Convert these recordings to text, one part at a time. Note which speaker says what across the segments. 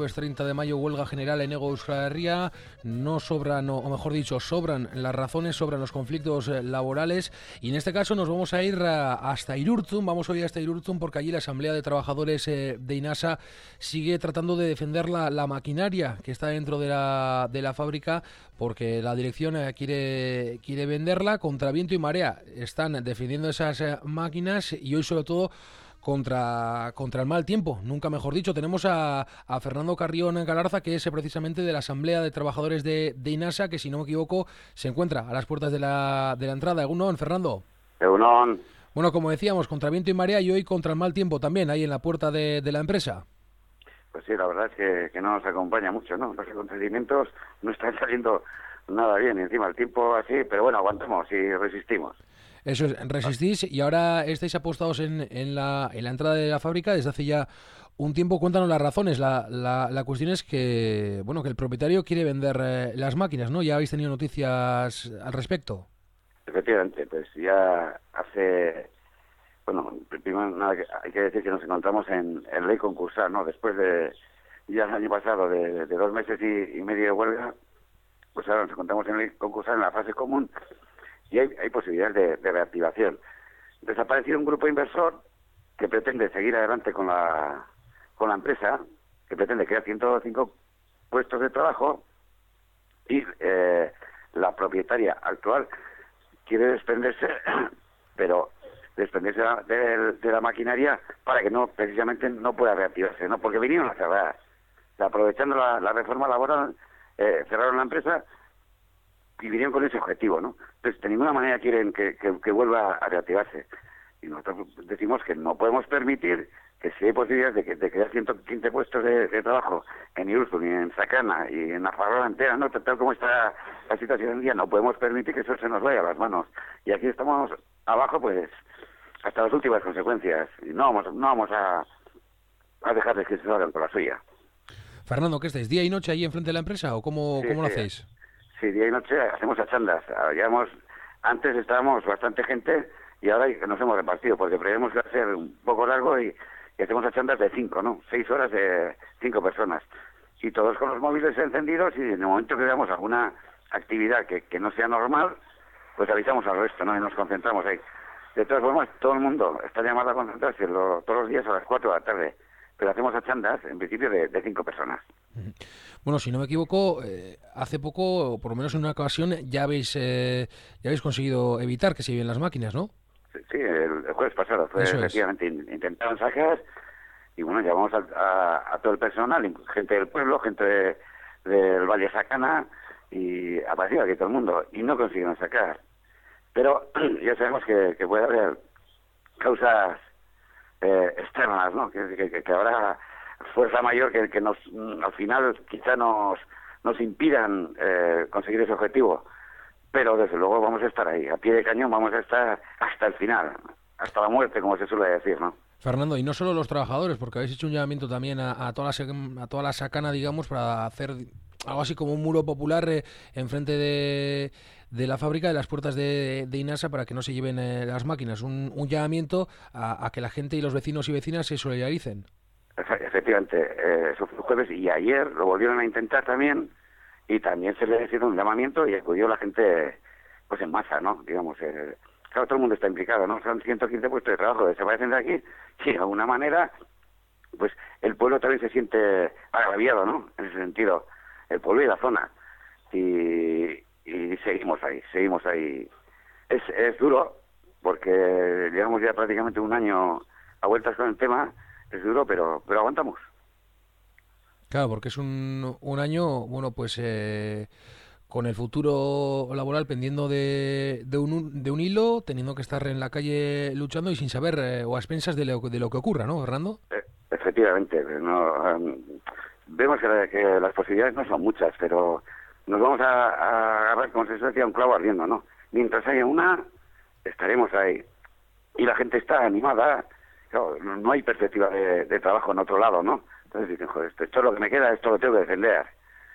Speaker 1: jueves 30 de mayo, huelga general en Hego Euskal Herria. No sobran, o mejor dicho, sobran las razones, sobran los conflictos laborales. Y en este caso nos vamos a ir hasta Irurzun. Vamos hoy hasta Irurzun porque allí la Asamblea de Trabajadores de Inasa sigue tratando de defender la maquinaria que está dentro de la fábrica, porque la dirección quiere venderla contra viento y marea. Están defendiendo esas máquinas y hoy sobre todo contra el mal tiempo, nunca mejor dicho. Tenemos a Fernando Carrión Galarza, que es precisamente de la Asamblea de Trabajadores de Inasa, que si no me equivoco se encuentra a las puertas de la entrada. Egunon, Fernando.
Speaker 2: Egunon.
Speaker 1: Bueno, como decíamos, contra viento y marea y hoy contra el mal tiempo también, ahí en la puerta de la empresa.
Speaker 2: Pues sí, la verdad es que no nos acompaña mucho, ¿no? Los acontecimientos no están saliendo nada bien, encima el tiempo así, pero bueno, aguantamos y resistimos.
Speaker 1: Eso es, resistís y ahora estáis apostados en la entrada de la fábrica desde hace ya un tiempo. Cuéntanos las razones. La cuestión es que, bueno, que el propietario quiere vender las máquinas, ¿no? ¿Ya habéis tenido noticias al respecto?
Speaker 2: Efectivamente, pues ya hace... Bueno, primero nada, hay que decir que nos encontramos en ley concursal, ¿no? Después de ya el año pasado de 2 meses y medio de huelga, pues ahora nos encontramos en ley concursal en la fase común y hay posibilidades de reactivación. Entonces ha aparecido un grupo inversor que pretende seguir adelante con la empresa, que pretende crear 105 puestos de trabajo y la propietaria actual quiere desprenderse, pero desprenderse de la maquinaria para que no, precisamente no pueda reactivarse, ¿no? Porque vinieron a cerrar. Aprovechando la reforma laboral, cerraron la empresa y vinieron con ese objetivo, ¿no? Entonces, de ninguna manera quieren que vuelva a reactivarse. Y nosotros decimos que no podemos permitir que si hay posibilidades de crear 115 puestos de trabajo en Irurzun y en Sakana y en Nafarroa entera, ¿no? Tal como está la situación hoy en día, no podemos permitir que eso se nos vaya a las manos. Y aquí estamos abajo, pues, hasta las últimas consecuencias. Y no vamos a dejarles que se salgan por la suya.
Speaker 1: Fernando, ¿qué estáis? ¿Día y noche ahí enfrente de la empresa o cómo lo hacéis?
Speaker 2: Sí, día y noche hacemos a chandas. Antes estábamos bastante gente y ahora nos hemos repartido porque creemos que va a ser un poco largo y hacemos a chandas de 5, ¿no? 6 horas de 5 personas. Y todos con los móviles encendidos y en el momento que veamos alguna actividad que no sea normal, pues avisamos al resto, ¿no? Y nos concentramos ahí. De todas formas, todo el mundo está llamado a concentrarse todos los días a las 4 de la tarde. Pero hacemos a chandas, en principio, de 5 personas.
Speaker 1: Bueno, si no me equivoco, hace poco, o por lo menos en una ocasión, ya habéis conseguido evitar que se lleven las máquinas, ¿no?
Speaker 2: Sí, el jueves pasado fue efectivamente. Intentaron sacar y bueno, llamamos a todo el personal, gente del pueblo, gente del Valle Sakana, y apareció aquí todo el mundo, y no consiguieron sacar. Pero ya sabemos que puede haber causas externas, ¿no? Que habrá fuerza mayor que nos, al final quizá nos impidan conseguir ese objetivo. Pero desde luego vamos a estar ahí, a pie de cañón, vamos a estar hasta el final, hasta la muerte, como se suele decir, ¿no?
Speaker 1: Fernando, y no solo los trabajadores, porque habéis hecho un llamamiento también a toda la Sakana, digamos, para hacer algo así como un muro popular enfrente de la fábrica, de las puertas de Inasa, para que no se lleven las máquinas. Un llamamiento a que la gente y los vecinos y vecinas se solidaricen.
Speaker 2: Efectivamente, eso fue el jueves y ayer lo volvieron a intentar también y también se le hizo un llamamiento y acudió la gente pues en masa, ¿no? Digamos, claro, todo el mundo está implicado, ¿no? Son 115 puestos de trabajo que desaparecen de aquí y de alguna manera pues el pueblo también se siente agraviado, ¿no? En ese sentido, el pueblo y la zona. Y seguimos ahí. Es duro, porque llevamos ya prácticamente un año a vueltas con el tema, es duro, pero aguantamos.
Speaker 1: Claro, porque es un año, bueno, pues con el futuro laboral pendiendo de un hilo, teniendo que estar en la calle luchando y sin saber o a expensas de lo que ocurra, ¿no, Fernando?
Speaker 2: Efectivamente, vemos que las posibilidades no son muchas, pero nos vamos a agarrar, como se decía, un clavo ardiendo, ¿no? Mientras haya una, estaremos ahí. Y la gente está animada. Claro, no hay perspectiva de trabajo en otro lado, ¿no? Entonces dicen, joder, esto es lo que me queda, esto lo tengo que defender.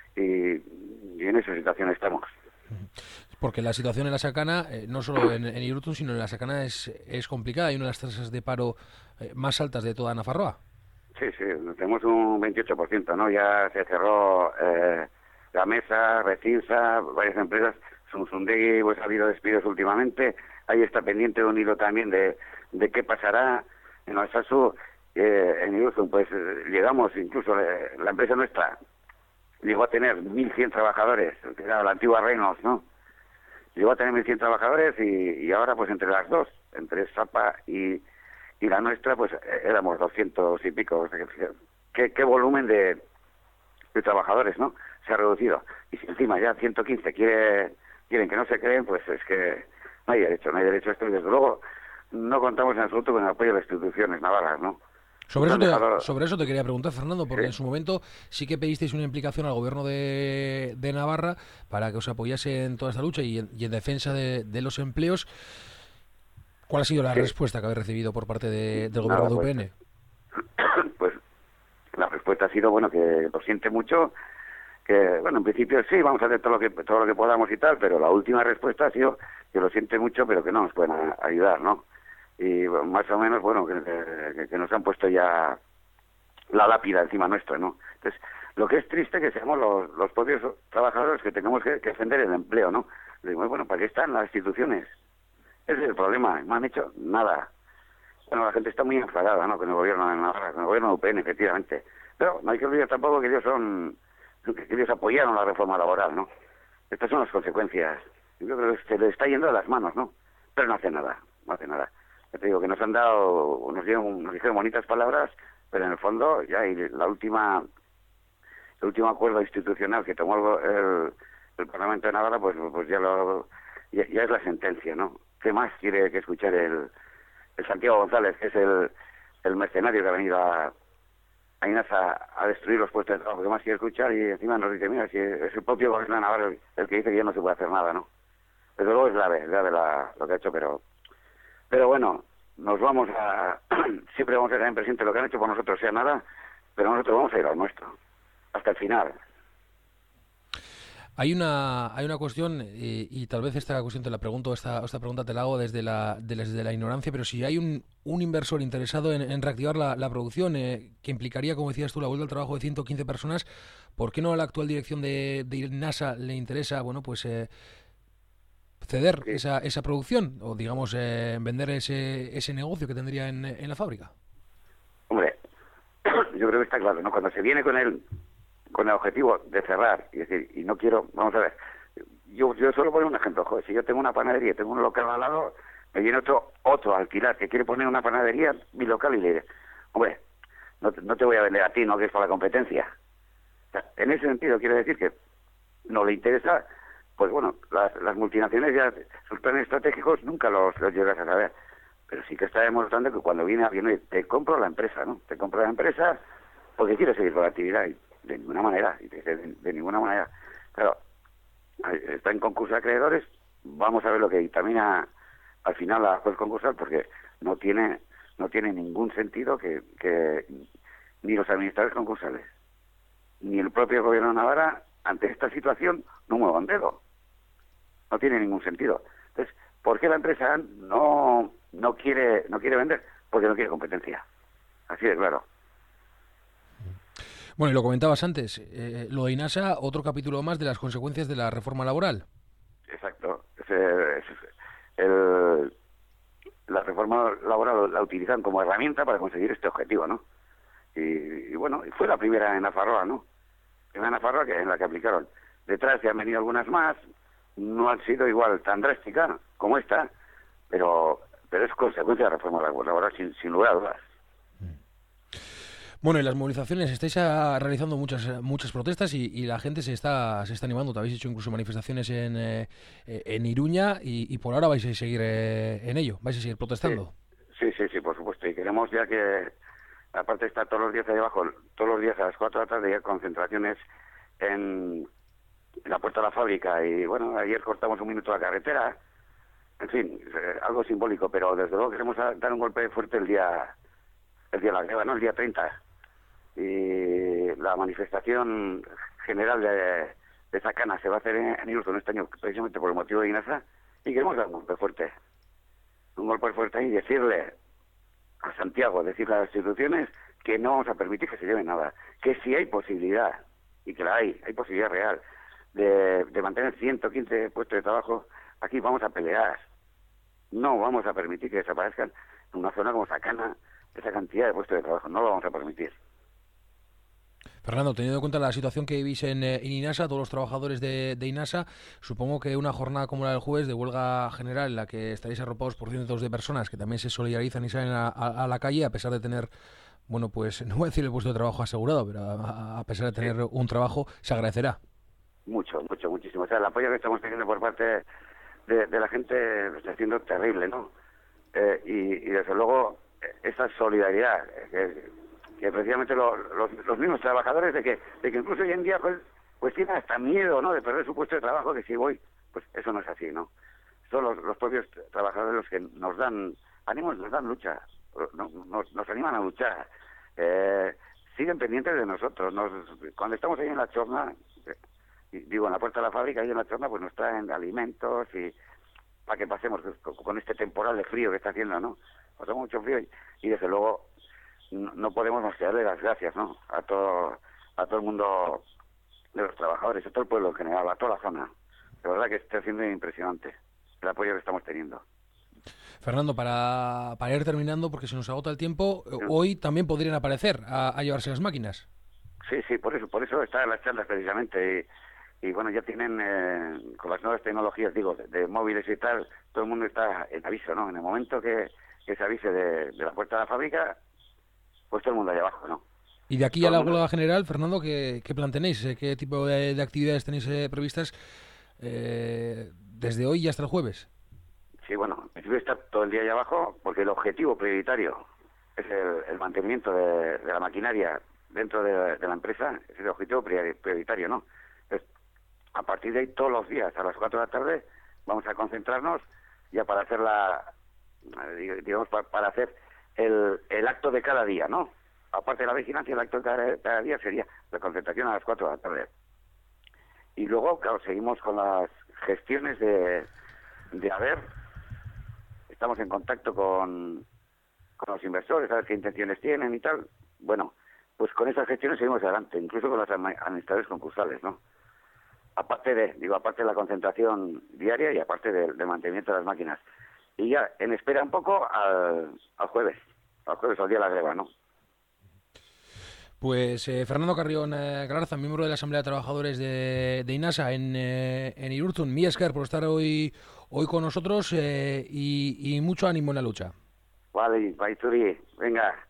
Speaker 2: Y en esa situación estamos.
Speaker 1: Porque la situación en la Sakana, no solo en Irurzun, sino en la Sakana es complicada. Hay una de las tasas de paro más altas de toda Nafarroa.
Speaker 2: Sí, sí, tenemos un 28%, ¿no? Ya se cerró Gamesa, Recinsa, varias empresas. Sundegi, pues ha habido despidos últimamente. Ahí está pendiente de un hilo también de qué pasará en Alsasu. En Irurzun, pues llegamos, incluso la empresa nuestra llegó a tener 1.100 trabajadores, que era la antigua Reynolds, ¿no? Llegó a tener 1.100 trabajadores y ahora, pues entre las dos, entre Sapa y la nuestra, pues éramos 200 y pico. O sea, ¿qué volumen de trabajadores, ¿no? Se ha reducido. Y si encima ya 115 quieren que no se creen, pues es que no hay derecho a esto. Y desde luego no contamos en absoluto con el apoyo de las instituciones navarras, ¿no?
Speaker 1: Sobre eso te quería preguntar, Fernando, porque en su momento sí que pedisteis una implicación al gobierno de Navarra para que os apoyase en toda esta lucha y en defensa de los empleos. ¿Cuál ha sido la respuesta que habéis recibido por parte del gobierno de UPN?
Speaker 2: Pues la respuesta ha sido, bueno, que lo siente mucho, que, bueno, en principio sí, vamos a hacer todo lo que podamos y tal, pero la última respuesta ha sido que lo siente mucho, pero que no nos pueden ayudar, ¿no? Y más o menos, bueno, que nos han puesto ya la lápida encima nuestra, ¿no? Entonces, lo que es triste que seamos los propios trabajadores que tengamos que defender el empleo, ¿no? Digo, bueno, ¿para qué están las instituciones? Ese es el problema, no han hecho nada. Bueno, la gente está muy enfadada, ¿no?, con el gobierno de Navarra, con el gobierno de UPN, efectivamente. Pero no hay que olvidar tampoco que ellos apoyaron la reforma laboral, ¿no? Estas son las consecuencias. Yo creo que se les está yendo de las manos, ¿no? Pero no hace nada. Ya te digo que nos dijeron bonitas palabras, pero en el fondo ya el último acuerdo institucional que tomó el Parlamento de Navarra, pues ya es la sentencia, ¿no? ¿Qué más quiere que escuchar el Santiago González, que es el mercenario que ha venido a Inasa a destruir los puestos de trabajo? ¿Qué más quiere escuchar? Y encima nos dice, mira, si es el propio gobierno de Navarra el que dice que ya no se puede hacer nada, ¿no? Desde luego es grave lo que ha hecho, pero bueno, siempre vamos a tener presente lo que han hecho por nosotros, sea nada, pero nosotros vamos a ir al nuestro, hasta el final.
Speaker 1: Hay una cuestión, y tal vez esta cuestión te la pregunto, esta pregunta te la hago desde la ignorancia, pero si hay un inversor interesado en reactivar la producción, que implicaría, como decías tú, la vuelta al trabajo de 115 personas, ¿por qué no a la actual dirección de Inasa le interesa, bueno, pues ceder esa producción o, digamos, vender ese negocio que tendría en la fábrica?
Speaker 2: Hombre, yo creo que está claro, ¿no? Cuando se viene con el objetivo de cerrar y decir, y no quiero, vamos a ver, yo solo pongo un ejemplo, joder, si yo tengo una panadería, tengo un local al lado, me viene otro a alquilar que quiere poner una panadería, mi local, y le diré, hombre, no te voy a vender a ti, no, que es para la competencia. O sea, en ese sentido quiero decir que no le interesa, pues bueno, las multinacionales ya, sus planes estratégicos nunca los llegas a saber, pero sí que está demostrando que cuando viene alguien, oye, te compro la empresa, ¿no? Te compro la empresa porque quieres seguir con la actividad, y de ninguna manera, de ninguna manera. Claro, está en concurso de acreedores, vamos a ver lo que dictamina al final la juez concursal, porque no tiene ningún sentido que ni los administradores concursales ni el propio gobierno de Navarra ante esta situación no muevan dedo. No tiene ningún sentido. Entonces, ¿por qué la empresa no quiere vender? Porque no quiere competencia. Así de claro.
Speaker 1: Bueno, y lo comentabas antes, lo de Inasa, otro capítulo más de las consecuencias de la reforma laboral.
Speaker 2: Exacto. La reforma laboral la utilizan como herramienta para conseguir este objetivo, ¿no? Y bueno, fue la primera en Nafarroa, ¿no? En Nafarroa, que en la que aplicaron. Detrás ya han venido algunas más, no han sido igual tan drásticas como esta, pero es consecuencia de la reforma laboral, sin lugar a dudas.
Speaker 1: Bueno, en las movilizaciones estáis realizando muchas protestas y la gente se está animando. Te habéis hecho incluso manifestaciones en Iruña y por ahora vais a seguir en ello, vais a seguir protestando.
Speaker 2: Sí, por supuesto. Y queremos ya que, aparte de estar todos los días ahí abajo, todos los días a las 4 de la tarde, ya concentraciones en la puerta de la fábrica. Y bueno, ayer cortamos un minuto la carretera. En fin, algo simbólico, pero desde luego queremos dar un golpe fuerte el día de la guerra, ¿no? El día 30. Y la manifestación general de Sacana se va a hacer en Irurzun este año, precisamente por el motivo de Inasa, y queremos dar un golpe fuerte ahí y decirle a Santiago, decirle a las instituciones que no vamos a permitir que se lleve nada, que si hay posibilidad, y que la hay posibilidad real, de mantener 115 puestos de trabajo, aquí vamos a pelear. No vamos a permitir que desaparezcan en una zona como Sacana esa cantidad de puestos de trabajo, no lo vamos a permitir.
Speaker 1: Fernando, teniendo en cuenta la situación que vivís en Inasa, todos los trabajadores de Inasa, supongo que una jornada como la del jueves de huelga general en la que estaréis arropados por cientos de personas que también se solidarizan y salen a la calle a pesar de tener, bueno, pues no voy a decir el puesto de trabajo asegurado, pero a pesar de tener un trabajo, se agradecerá.
Speaker 2: Muchísimo. O sea, el apoyo que estamos teniendo por parte de la gente está siendo terrible, ¿no? Y desde luego esa solidaridad que precisamente los mismos trabajadores de que incluso hoy en día pues tienen hasta miedo, ¿no?, de perder su puesto de trabajo, que si voy, pues eso no es así, ¿no? Son los propios trabajadores los que nos dan ánimos, nos dan lucha, nos animan a luchar, siguen pendientes de nosotros. Cuando estamos ahí en la chorna, digo, en la puerta de la fábrica, ahí en la chorna, pues nos traen alimentos y para que pasemos con este temporal de frío que está haciendo, ¿no? Pasamos mucho frío y desde luego no podemos más que darle las gracias, ¿no?, a todo el mundo de los trabajadores, a todo el pueblo en general, a toda la zona. De verdad que está siendo impresionante el apoyo que estamos teniendo.
Speaker 1: Fernando, para ir terminando, porque se nos agota el tiempo, hoy también podrían aparecer a llevarse las máquinas.
Speaker 2: Sí, por eso están las charlas precisamente. Y bueno, ya tienen, con las nuevas tecnologías, digo, de móviles y tal, todo el mundo está en aviso, ¿no? En el momento que se avise de la puerta de la fábrica, pues todo el mundo allá abajo, ¿no?
Speaker 1: Y de aquí a la huelga general, Fernando, ¿qué plan tenéis? ¿Qué tipo de actividades tenéis previstas desde hoy y hasta el jueves?
Speaker 2: Sí, bueno, en principio está todo el día allá abajo, porque el objetivo prioritario es el mantenimiento de la maquinaria dentro de la empresa, es el objetivo prioritario, ¿no? Entonces, a partir de ahí, todos los días, a las 4 de la tarde, vamos a concentrarnos ya para hacer para hacer el acto de cada día, ¿no? Aparte de la vigilancia, el acto de cada día sería la concentración a las 4 de la tarde. Y luego, claro, seguimos con las gestiones de estamos en contacto con los inversores, a ver qué intenciones tienen y tal. Bueno, pues con esas gestiones seguimos adelante, incluso con los administradores concursales, ¿no? Aparte de la concentración diaria y aparte del mantenimiento de las máquinas. Y ya en espera un poco al jueves, al día de la greva, ¿no?
Speaker 1: Pues Fernando Carrión Galarza, miembro de la Asamblea de Trabajadores de Inasa en Irurzun, mila esker por estar hoy con nosotros y mucho ánimo en la lucha.
Speaker 2: Vale, Baizuri, venga.